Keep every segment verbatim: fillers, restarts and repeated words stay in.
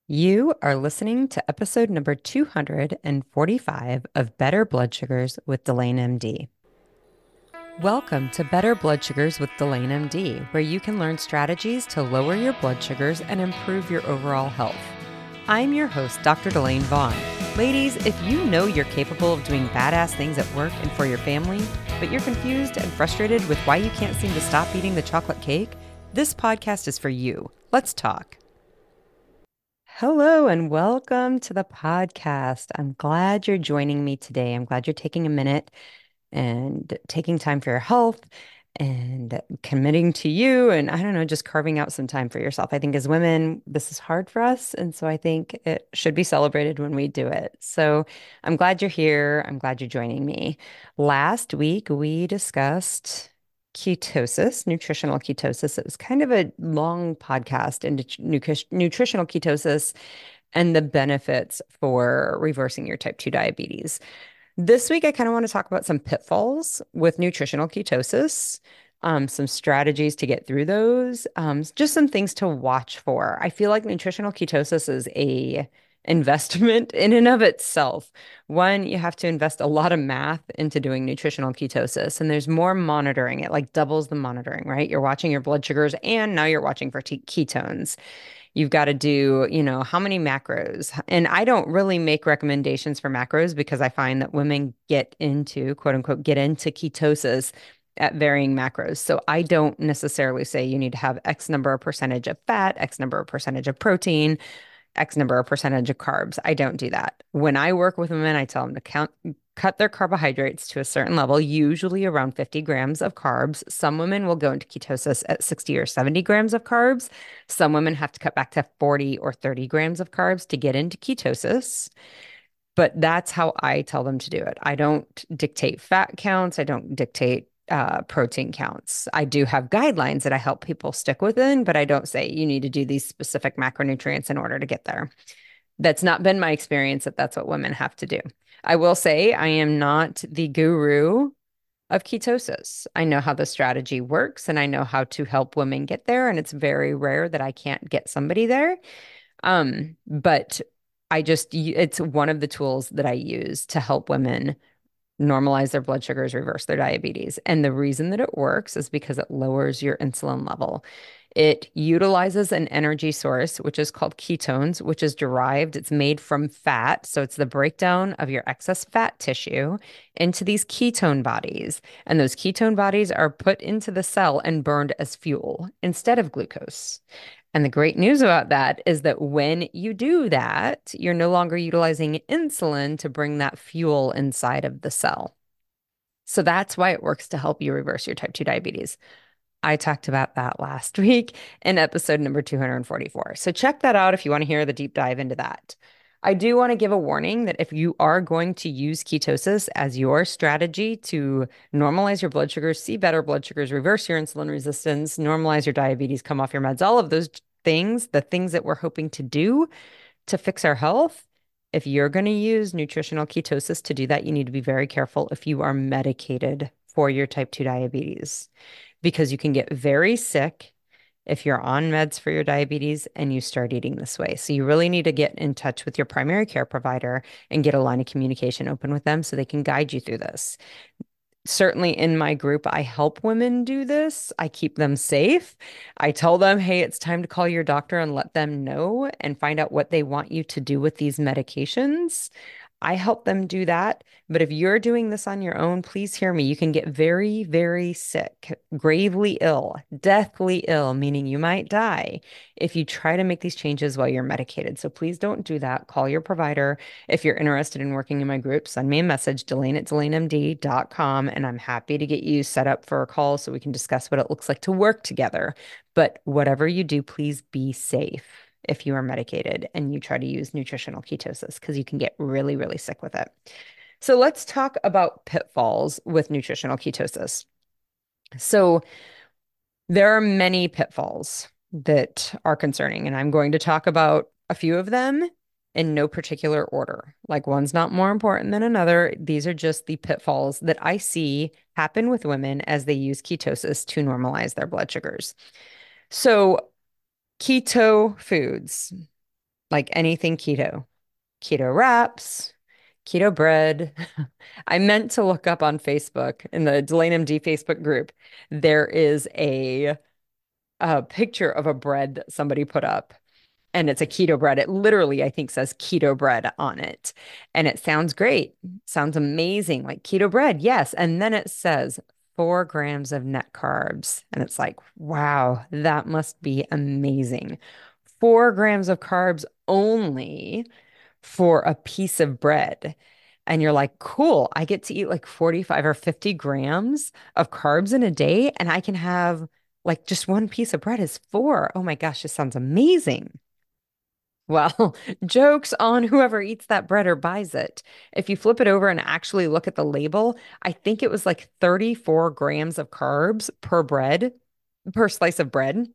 You are listening to episode number two hundred forty-five of Better Blood Sugars with Delane M D. Welcome to Better Blood Sugars with Delane M D, where you can learn strategies to lower your blood sugars and improve your overall health. I'm your host, Doctor Delane Vaughn. Ladies, if you know you're capable of doing badass things at work and for your family, but you're confused and frustrated with why you can't seem to stop eating the chocolate cake, this podcast is for you. Let's talk. Hello and welcome to the podcast. I'm glad you're joining me today. I'm glad you're taking a minute and taking time for your health and committing to you and I don't know, just carving out some time for yourself. I think as women, this is hard for us. And so I think it should be celebrated when we do it. So I'm glad you're here. I'm glad you're joining me. Last week, we discussed ketosis, nutritional ketosis. It was kind of a long podcast into nutri- nutritional ketosis and the benefits for reversing your type two diabetes. This week, I kind of want to talk about some pitfalls with nutritional ketosis, um, some strategies to get through those, um, just some things to watch for. I feel like nutritional ketosis is a investment in and of itself. One, you have to invest a lot of math into doing nutritional ketosis, and there's more monitoring. It like doubles the monitoring, right? You're watching your blood sugars, and now you're watching for t ketones. You've got to do, you know, how many macros. And I don't really make recommendations for macros because I find that women get into, quote unquote, get into ketosis at varying macros. So I don't necessarily say you need to have X number of percentage of fat, X number of percentage of protein, X number of percentage of carbs. I don't do that. When I work with women, I tell them to count, cut their carbohydrates to a certain level, usually around fifty grams of carbs. Some women will go into ketosis at sixty or seventy grams of carbs. Some women have to cut back to forty or thirty grams of carbs to get into ketosis. But that's how I tell them to do it. I don't dictate fat counts. I don't dictate uh, protein counts. I do have guidelines that I help people stick within, but I don't say you need to do these specific macronutrients in order to get there. That's not been my experience that that's what women have to do. I will say I am not the guru of ketosis. I know how the strategy works and I know how to help women get there. And it's very rare that I can't get somebody there. Um, but I just, it's one of the tools that I use to help women normalize their blood sugars, reverse their diabetes. And the reason that it works is because it lowers your insulin level. It utilizes an energy source, which is called ketones, which is derived, it's made from fat. So it's the breakdown of your excess fat tissue into these ketone bodies. And those ketone bodies are put into the cell and burned as fuel instead of glucose. And the great news about that is that when you do that, you're no longer utilizing insulin to bring that fuel inside of the cell. So that's why it works to help you reverse your type two diabetes. I talked about that last week in episode number two hundred forty-four. So check that out if you want to hear the deep dive into that. I do want to give a warning that if you are going to use ketosis as your strategy to normalize your blood sugars, see better blood sugars, reverse your insulin resistance, normalize your diabetes, come off your meds, all of those things, the things that we're hoping to do to fix our health, if you're going to use nutritional ketosis to do that, you need to be very careful if you are medicated for your type two diabetes because you can get very sick if you're on meds for your diabetes and you start eating this way. So you really need to get in touch with your primary care provider and get a line of communication open with them so they can guide you through this. Certainly in my group, I help women do this. I keep them safe. I tell them, hey, it's time to call your doctor and let them know and find out what they want you to do with these medications. I help them do that. But if you're doing this on your own, please hear me. You can get very, very sick, gravely ill, deathly ill, meaning you might die if you try to make these changes while you're medicated. So please don't do that. Call your provider. If you're interested in working in my group, send me a message, Delane at delane m d dot com, and I'm happy to get you set up for a call so we can discuss what it looks like to work together. But whatever you do, please be safe if you are medicated and you try to use nutritional ketosis because you can get really, really sick with it. So let's talk about pitfalls with nutritional ketosis. So there are many pitfalls that are concerning, and I'm going to talk about a few of them in no particular order. Like one's not more important than another. These are just the pitfalls that I see happen with women as they use ketosis to normalize their blood sugars. So keto foods. like anything keto, keto wraps, keto bread. I meant to look up on Facebook in the Delane M D Facebook group. There is a, a picture of a bread that somebody put up, and it's a keto bread. It literally, I think, says keto bread on it. And it sounds great. Sounds amazing. Like keto bread, yes. And then it says four grams of net carbs. And it's like, wow, that must be amazing. Four grams of carbs only for a piece of bread. And you're like, cool, I get to eat like forty-five or fifty grams of carbs in a day, and I can have like just one piece of bread is four. Oh my gosh, this sounds amazing. Well, jokes on whoever eats that bread or buys it. If you flip it over and actually look at the label, I think it was like thirty-four grams of carbs per bread, per slice of bread.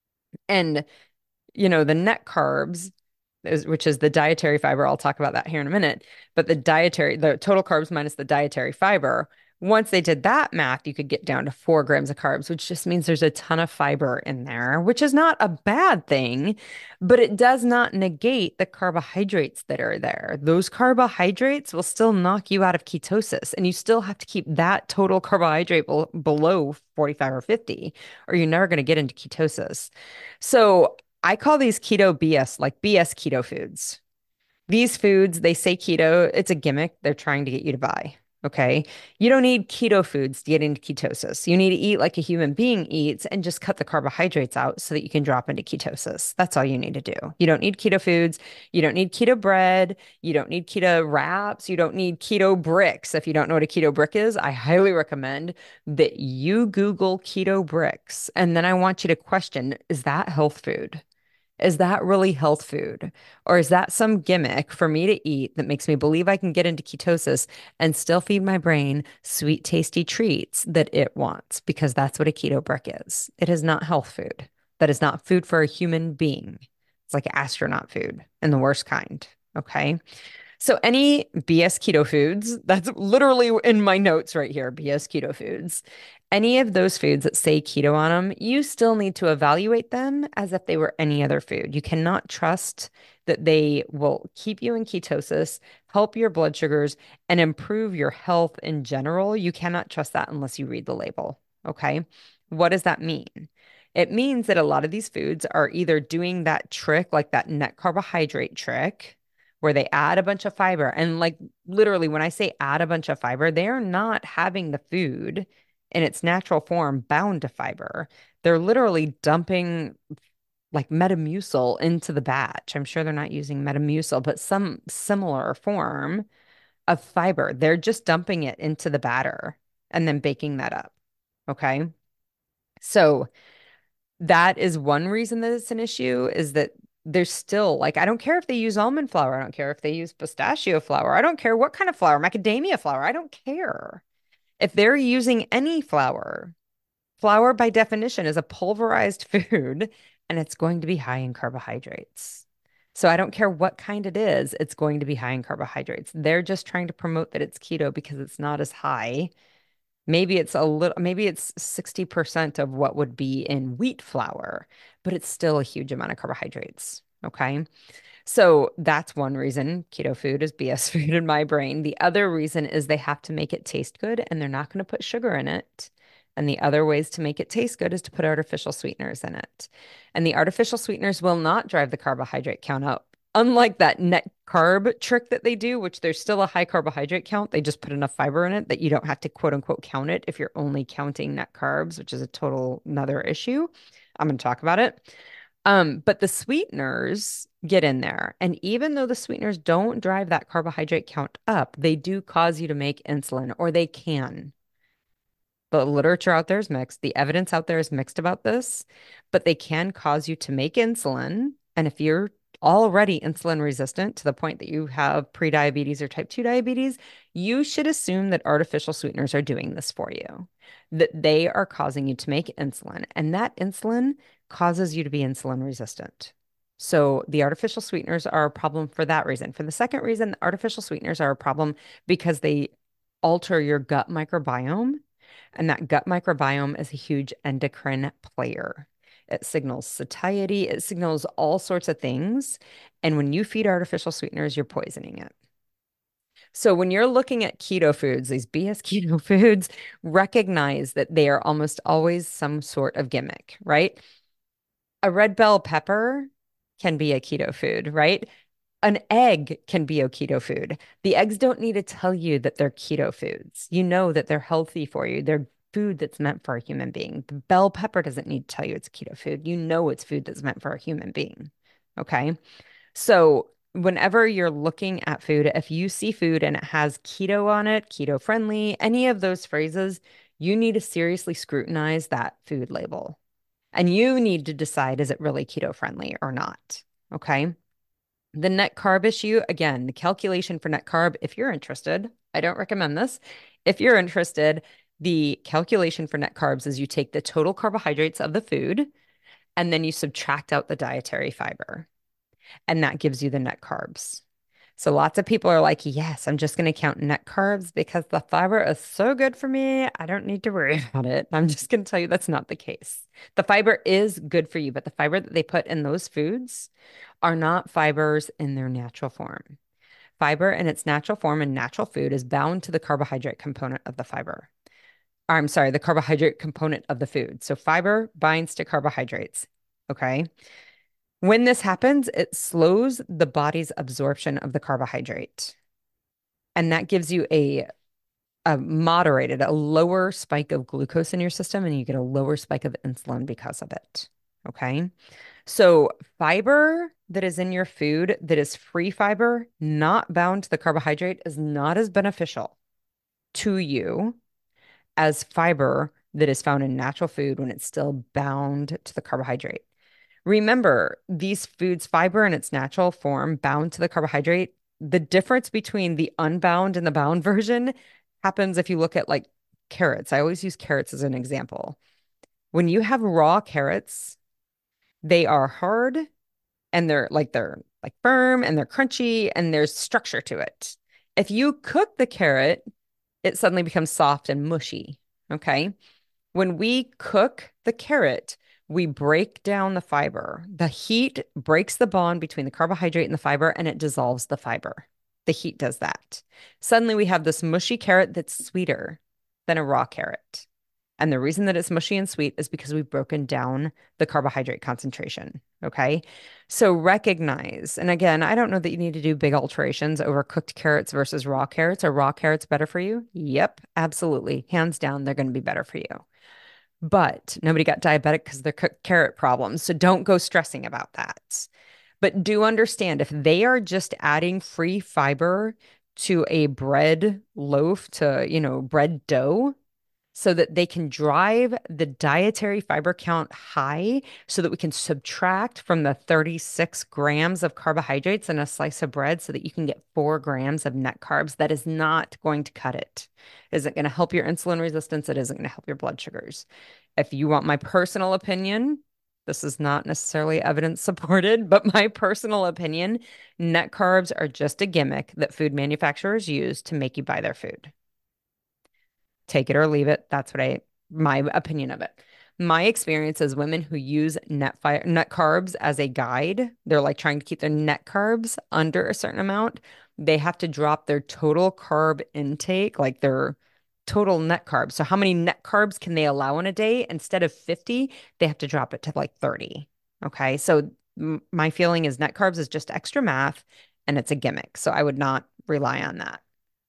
And you know, the net carbs, is, which is the dietary fiber. I'll talk about that here in a minute. But the dietary, the total carbs minus the dietary fiber, once they did that math, you could get down to four grams of carbs, which just means there's a ton of fiber in there, which is not a bad thing, but it does not negate the carbohydrates that are there. Those carbohydrates will still knock you out of ketosis, and you still have to keep that total carbohydrate bel- below forty-five or fifty, or you're never going to get into ketosis. So I call these keto B S, like B S keto foods. These foods, they say keto, it's a gimmick they're trying to get you to buy. Okay. You don't need keto foods to get into ketosis. You need to eat like a human being eats and just cut the carbohydrates out so that you can drop into ketosis. That's all you need to do. You don't need keto foods. You don't need keto bread. You don't need keto wraps. You don't need keto bricks. If you don't know what a keto brick is, I highly recommend that you Google keto bricks. And then I want you to question, is that health food? Is that really health food? Or is that some gimmick for me to eat that makes me believe I can get into ketosis and still feed my brain sweet, tasty treats that it wants? Because that's what a keto brick is. It is not health food. That is not food for a human being. It's like astronaut food and the worst kind. Okay. So any B S keto foods, that's literally in my notes right here, B S keto foods. Any of those foods that say keto on them, you still need to evaluate them as if they were any other food. You cannot trust that they will keep you in ketosis, help your blood sugars, and improve your health in general. You cannot trust that unless you read the label. Okay. What does that mean? It means that a lot of these foods are either doing that trick, like that net carbohydrate trick where they add a bunch of fiber. And like literally, when I say add a bunch of fiber, they're not having the food in its natural form bound to fiber. They're literally dumping like Metamucil into the batch. I'm sure they're not using Metamucil, but some similar form of fiber. They're just dumping it into the batter and then baking that up. Okay. So that is one reason that it's an issue is that there's still like I don't care if they use almond flour, I don't care if they use pistachio flour, I don't care what kind of flour, macadamia flour, I don't care. If they're using any flour, flour by definition is a pulverized food and it's going to be high in carbohydrates. So I don't care what kind it is, it's going to be high in carbohydrates. They're just trying to promote that it's keto because it's not as high. Maybe it's a little, maybe it's sixty percent of what would be in wheat flour, but it's still a huge amount of carbohydrates. Okay. So that's one reason keto food is B S food in my brain. The other reason is they have to make it taste good and they're not going to put sugar in it. And the other ways to make it taste good is to put artificial sweeteners in it. And the artificial sweeteners will not drive the carbohydrate count up. Unlike that net carb trick that they do, which there's still a high carbohydrate count, they just put enough fiber in it that you don't have to quote unquote count it if you're only counting net carbs, which is a total another issue. I'm going to talk about it. Um, but the sweeteners get in there. And even though the sweeteners don't drive that carbohydrate count up, they do cause you to make insulin, or they can. The literature out there is mixed. The evidence out there is mixed about this, but they can cause you to make insulin. And if you're already insulin resistant to the point that you have prediabetes or type two diabetes, you should assume that artificial sweeteners are doing this for you, that they are causing you to make insulin, and that insulin causes you to be insulin resistant. So the artificial sweeteners are a problem for that reason. For the second reason, the artificial sweeteners are a problem because they alter your gut microbiome, and that gut microbiome is a huge endocrine player. it signals satiety, it signals all sorts of things. And when you feed artificial sweeteners, you're poisoning it. So when you're looking at keto foods, these B S keto foods, recognize that they are almost always some sort of gimmick, right? A red bell pepper can be a keto food, right? An egg can be a keto food. The eggs don't need to tell you that they're keto foods. You know that they're healthy for you. They're food that's meant for a human being. The bell pepper doesn't need to tell you it's a keto food. You know it's food that's meant for a human being. Okay. So whenever you're looking at food, if you see food and it has keto on it, keto friendly, any of those phrases, you need to seriously scrutinize that food label. And you need to decide, is it really keto friendly or not? Okay. The net carb issue, again, the calculation for net carb, if you're interested, I don't recommend this. If you're interested, the calculation for net carbs is you take the total carbohydrates of the food and then you subtract out the dietary fiber, and that gives you the net carbs. So lots of people are like, yes, I'm just going to count net carbs because the fiber is so good for me. I don't need to worry about it. I'm just going to tell you that's not the case. The fiber is good for you, but the fiber that they put in those foods are not fibers in their natural form. Fiber in its natural form in natural food is bound to the carbohydrate component of the fiber. I'm sorry, the carbohydrate component of the food. So fiber binds to carbohydrates. Okay. When this happens, it slows the body's absorption of the carbohydrate. And that gives you a, a moderated, a lower spike of glucose in your system, and you get a lower spike of insulin because of it. Okay. So, fiber that is in your food that is free fiber, not bound to the carbohydrate, is not as beneficial to you as fiber that is found in natural food when it's still bound to the carbohydrate. Remember, these foods, fiber in its natural form, bound to the carbohydrate, the difference between the unbound and the bound version happens if you look at like carrots. I always use carrots as an example. When you have raw carrots, they are hard and they're like they're like firm and they're crunchy and there's structure to it. If you cook the carrot, it suddenly becomes soft and mushy. Okay. When we cook the carrot, we break down the fiber. The heat breaks the bond between the carbohydrate and the fiber and it dissolves the fiber. The heat does that. Suddenly we have this mushy carrot that's sweeter than a raw carrot. And the reason that it's mushy and sweet is because we've broken down the carbohydrate concentration. Okay. So recognize, and again, I don't know that you need to do big alterations over cooked carrots versus raw carrots. Are raw carrots better for you? Yep, absolutely. Hands down, they're going to be better for you. But nobody got diabetic because of their cooked carrot problems. So don't go stressing about that. But do understand if they are just adding free fiber to a bread loaf, to, you know, bread dough, so that they can drive the dietary fiber count high so that we can subtract from the thirty-six grams of carbohydrates in a slice of bread so that you can get four grams of net carbs. That is not going to cut it. It isn't going to help your insulin resistance. It isn't going to help your blood sugars. If you want my personal opinion, this is not necessarily evidence supported, but my personal opinion, net carbs are just a gimmick that food manufacturers use to make you buy their food. Take it or leave it. That's what I, my opinion of it. My experience is women who use net fire, net carbs as a guide. They're like trying to keep their net carbs under a certain amount. They have to drop their total carb intake, like their total net carbs. So how many net carbs can they allow in a day? Instead of fifty, they have to drop it to like thirty. Okay. So m- my feeling is net carbs is just extra math and it's a gimmick. So I would not rely on that.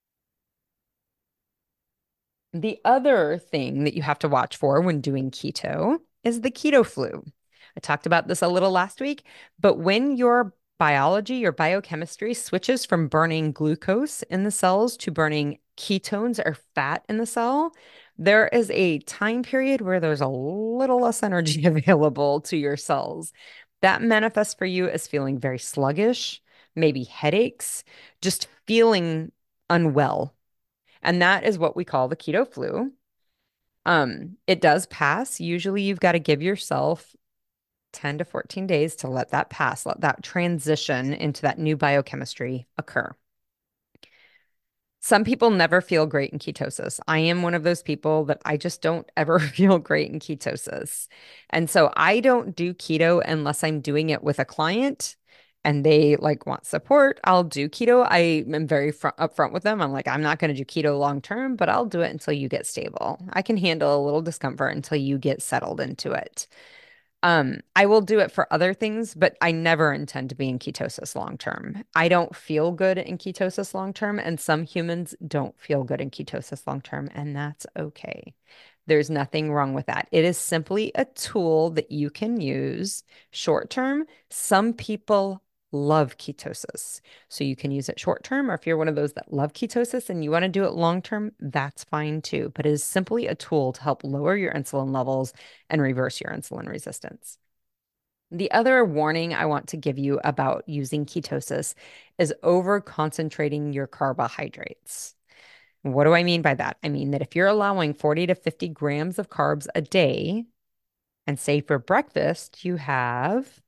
The other thing that you have to watch for when doing keto is the keto flu. I talked about this a little last week, but when your biology, your biochemistry switches from burning glucose in the cells to burning ketones or fat in the cell, there is a time period where there's a little less energy available to your cells. That manifests for you as feeling very sluggish, maybe headaches, just feeling unwell, and that is what we call the keto flu. Um, it does pass. Usually you've got to give yourself ten to fourteen days to let that pass, let that transition into that new biochemistry occur. Some people never feel great in ketosis. I am one of those people that I just don't ever feel great in ketosis. And so I don't do keto unless I'm doing it with a client and they like want support. I'll do keto. I am very front, upfront with them. I'm like, I'm not going to do keto long term, but I'll do it until you get stable. I can handle a little discomfort until you get settled into it. Um, I will do it for other things, but I never intend to be in ketosis long term. I don't feel good in ketosis long term, and some humans don't feel good in ketosis long term, and that's okay. There's nothing wrong with that. It is simply a tool that you can use short term. Some people love ketosis. So you can use it short term, or if you're one of those that love ketosis and you want to do it long term, that's fine too. But it is simply a tool to help lower your insulin levels and reverse your insulin resistance. The other warning I want to give you about using ketosis is over concentrating your carbohydrates. What do I mean by that? I mean that if you're allowing forty to fifty grams of carbs a day, and say for breakfast, you have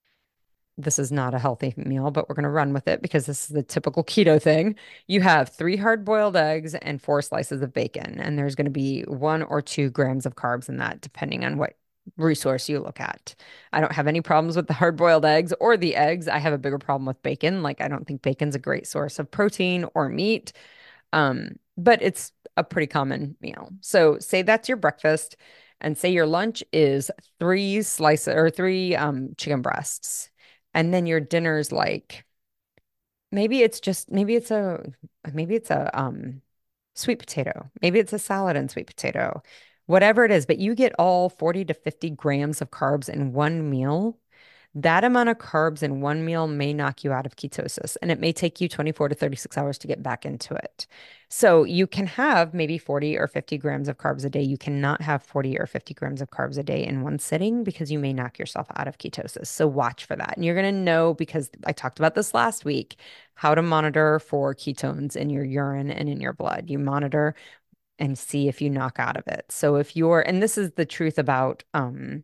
this is not a healthy meal, but we're going to run with it because this is the typical keto thing. You have three hard-boiled eggs and four slices of bacon, and there's going to be one or two grams of carbs in that, depending on what resource you look at. I don't have any problems with the hard-boiled eggs or the eggs. I have a bigger problem with bacon. Like, I don't think bacon's a great source of protein or meat. Um, but it's a pretty common meal. So say that's your breakfast, and say your lunch is three slices or three um, chicken breasts. And then your dinner's like maybe it's just maybe it's a maybe it's a um sweet potato. Maybe it's a salad and sweet potato. Whatever it is, but you get all forty to fifty grams of carbs in one meal. That amount of carbs in one meal may knock you out of ketosis, and it may take you twenty-four to thirty-six hours to get back into it. So you can have maybe forty or fifty grams of carbs a day. You cannot have forty or fifty grams of carbs a day in one sitting because you may knock yourself out of ketosis. So watch for that. And you're going to know because I talked about this last week, how to monitor for ketones in your urine and in your blood. You monitor and see if you knock out of it. So if you're, and this is the truth about, um,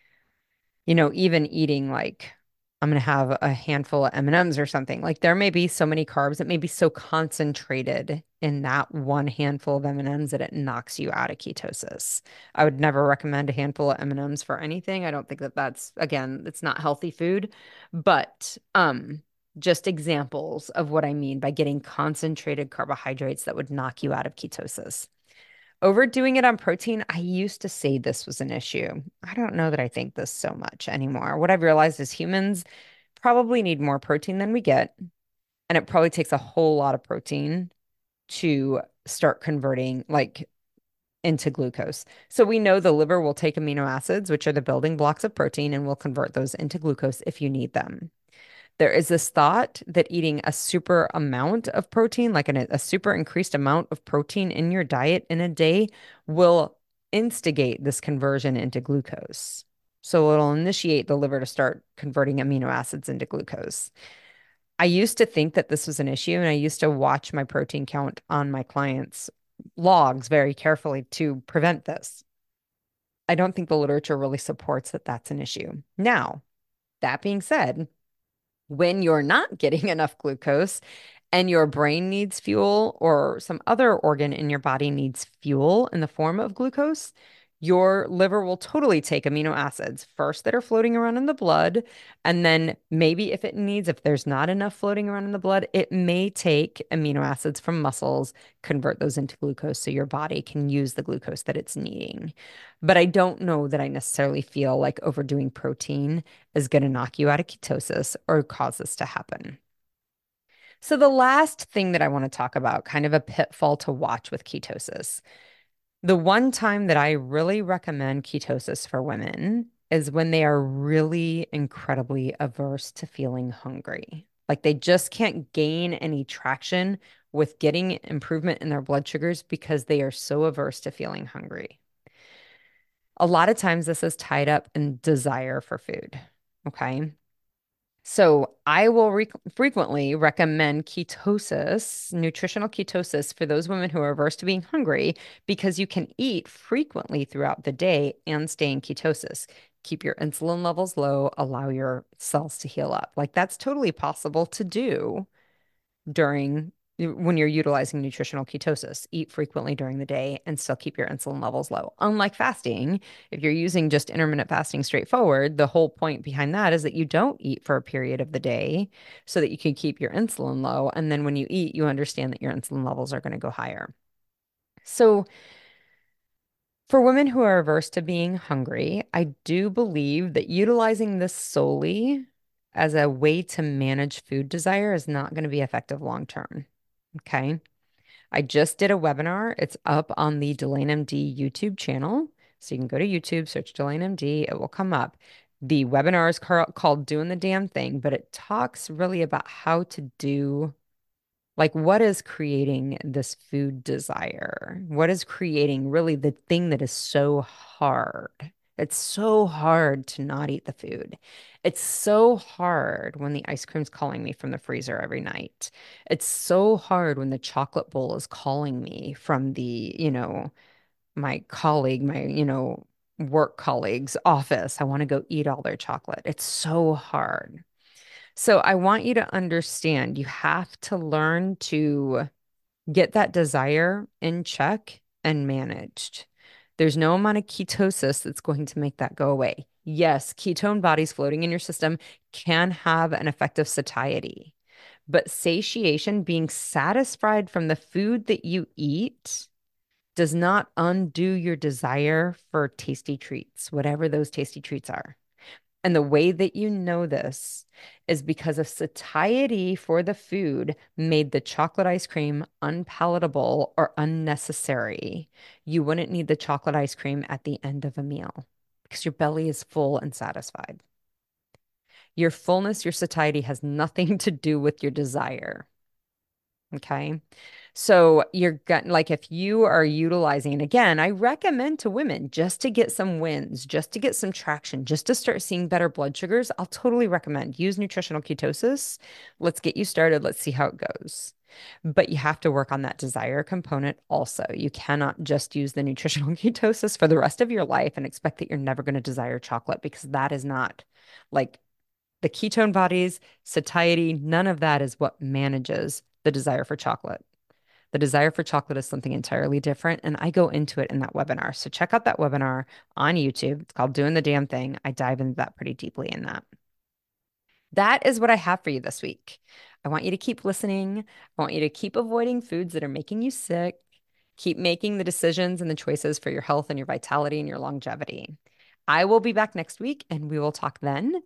you know, even eating like I'm going to have a handful of M and M's or something. Like there may be so many carbs, it may be so concentrated in that one handful of M and M's that it knocks you out of ketosis. I would never recommend a handful of M and M's for anything. I don't think that that's again, it's not healthy food, but um just examples of what I mean by getting concentrated carbohydrates that would knock you out of ketosis. Overdoing it on protein, I used to say this was an issue. I don't know that I think this so much anymore. What I've realized is humans probably need more protein than we get, and it probably takes a whole lot of protein to start converting like into glucose. So we know the liver will take amino acids, which are the building blocks of protein, and will convert those into glucose if you need them. There is this thought that eating a super amount of protein, like an, a super increased amount of protein in your diet in a day, will instigate this conversion into glucose. So it'll initiate the liver to start converting amino acids into glucose. I used to think that this was an issue, and I used to watch my protein count on my clients' logs very carefully to prevent this. I don't think the literature really supports that that's an issue. Now, that being said, when you're not getting enough glucose and your brain needs fuel or some other organ in your body needs fuel in the form of glucose, your liver will totally take amino acids first that are floating around in the blood. And then maybe if it needs, if there's not enough floating around in the blood, it may take amino acids from muscles, convert those into glucose so your body can use the glucose that it's needing. But I don't know that I necessarily feel like overdoing protein is going to knock you out of ketosis or cause this to happen. So, the last thing that I want to talk about, kind of a pitfall to watch with ketosis. The one time that I really recommend ketosis for women is when they are really incredibly averse to feeling hungry. Like they just can't gain any traction with getting improvement in their blood sugars because they are so averse to feeling hungry. A lot of times this is tied up in desire for food. Okay. So I will re frequently recommend ketosis, nutritional ketosis for those women who are averse to being hungry because you can eat frequently throughout the day and stay in ketosis. Keep your insulin levels low, allow your cells to heal up. Like that's totally possible to do during when you're utilizing nutritional ketosis. Eat frequently during the day and still keep your insulin levels low. Unlike fasting, if you're using just intermittent fasting straightforward, the whole point behind that is that you don't eat for a period of the day so that you can keep your insulin low. And then when you eat, you understand that your insulin levels are going to go higher. So, for women who are averse to being hungry, I do believe that utilizing this solely as a way to manage food desire is not going to be effective long term. Okay. I just did a webinar. It's up on the Delane M D YouTube channel. So you can go to YouTube, search Delane M D, it will come up. The webinar is ca- called Doing the Damn Thing, but it talks really about how to do, like, what is creating this food desire? What is creating really the thing that is so hard? It's so hard to not eat the food. It's so hard when the ice cream's calling me from the freezer every night. It's so hard when the chocolate bowl is calling me from the, you know, my colleague, my, you know, work colleague's office. I want to go eat all their chocolate. It's so hard. So I want you to understand you have to learn to get that desire in check and managed. There's no amount of ketosis that's going to make that go away. Yes, ketone bodies floating in your system can have an effect of satiety, but satiation, being satisfied from the food that you eat, does not undo your desire for tasty treats, whatever those tasty treats are. And the way that you know this is because of satiety for the food made the chocolate ice cream unpalatable or unnecessary. You wouldn't need the chocolate ice cream at the end of a meal because your belly is full and satisfied. Your fullness, your satiety has nothing to do with your desire. Okay. So you're gut like if you are utilizing, and again, I recommend to women just to get some wins, just to get some traction, just to start seeing better blood sugars. I'll totally recommend use nutritional ketosis. Let's get you started. Let's see how it goes. But you have to work on that desire component also. You cannot just use the nutritional ketosis for the rest of your life and expect that you're never going to desire chocolate because that is not like the ketone bodies, satiety, none of that is what manages the desire for chocolate. The desire for chocolate is something entirely different. And I go into it in that webinar. So check out that webinar on YouTube. It's called Doing the Damn Thing. I dive into that pretty deeply in that. That is what I have for you this week. I want you to keep listening. I want you to keep avoiding foods that are making you sick. Keep making the decisions and the choices for your health and your vitality and your longevity. I will be back next week and we will talk then.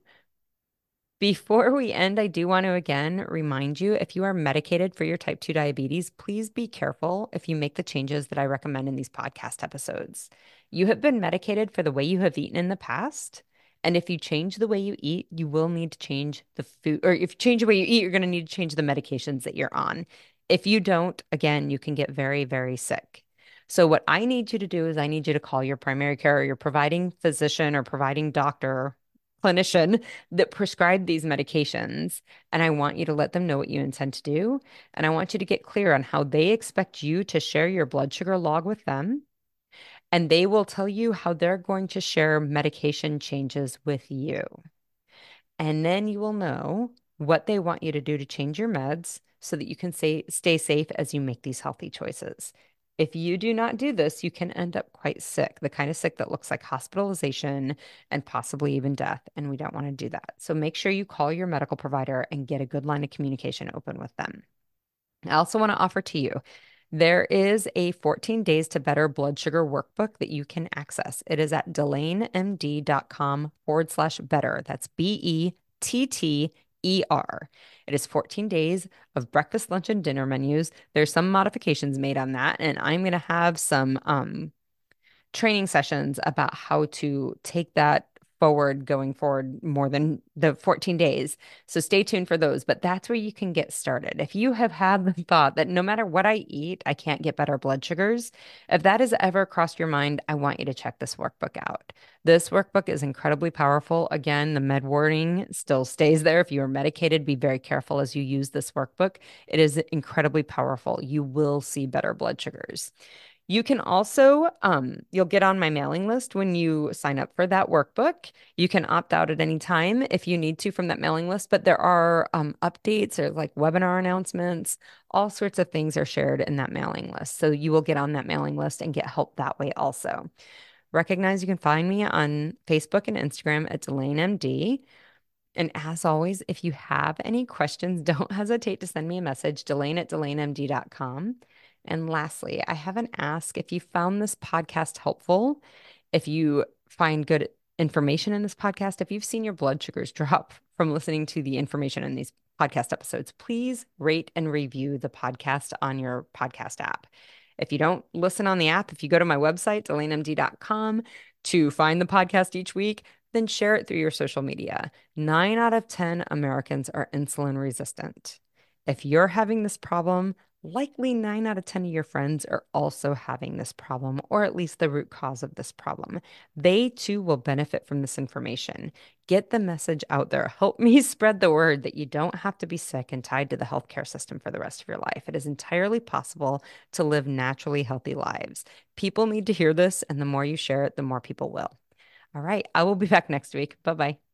Before we end, I do want to again remind you if you are medicated for your type two diabetes, please be careful if you make the changes that I recommend in these podcast episodes. You have been medicated for the way you have eaten in the past. And if you change the way you eat, you will need to change the food, or if you change the way you eat, you're going to need to change the medications that you're on. If you don't, again, you can get very, very sick. So, what I need you to do is I need you to call your primary care or your providing physician or providing doctor, clinician that prescribe these medications. And I want you to let them know what you intend to do. And I want you to get clear on how they expect you to share your blood sugar log with them. And they will tell you how they're going to share medication changes with you. And then you will know what they want you to do to change your meds so that you can say, stay safe as you make these healthy choices. If you do not do this, you can end up quite sick, the kind of sick that looks like hospitalization and possibly even death. And we don't want to do that. So make sure you call your medical provider and get a good line of communication open with them. I also want to offer to you there is a fourteen days to better blood sugar workbook that you can access. It is at delanemd.com forward slash better. That's B E T T E R. It is fourteen days of breakfast, lunch, and dinner menus. There's some modifications made on that, and I'm going to have some um, training sessions about how to take that forward going forward more than the fourteen days. So stay tuned for those. But that's where you can get started. If you have had the thought that no matter what I eat, I can't get better blood sugars, if that has ever crossed your mind, I want you to check this workbook out. This workbook is incredibly powerful. Again, the med warning still stays there. If you are medicated, be very careful as you use this workbook. It is incredibly powerful. You will see better blood sugars. You can also, um, you'll get on my mailing list when you sign up for that workbook. You can opt out at any time if you need to from that mailing list, but there are um, updates or like webinar announcements, all sorts of things are shared in that mailing list. So you will get on that mailing list and get help that way also. Recognize you can find me on Facebook and Instagram at Delane M D. And as always, if you have any questions, don't hesitate to send me a message, Delane at delane m d dot com. And lastly, I have an ask. If you found this podcast helpful, if you find good information in this podcast, if you've seen your blood sugars drop from listening to the information in these podcast episodes, please rate and review the podcast on your podcast app. If you don't listen on the app, if you go to my website, delane m d dot com, to find the podcast each week, then share it through your social media. Nine out of ten Americans are insulin resistant. If you're having this problem, likely nine out of ten of your friends are also having this problem, or at least the root cause of this problem. They too will benefit from this information. Get the message out there. Help me spread the word that you don't have to be sick and tied to the healthcare system for the rest of your life. It is entirely possible to live naturally healthy lives. People need to hear this, and the more you share it, the more people will. All right. I will be back next week. Bye bye.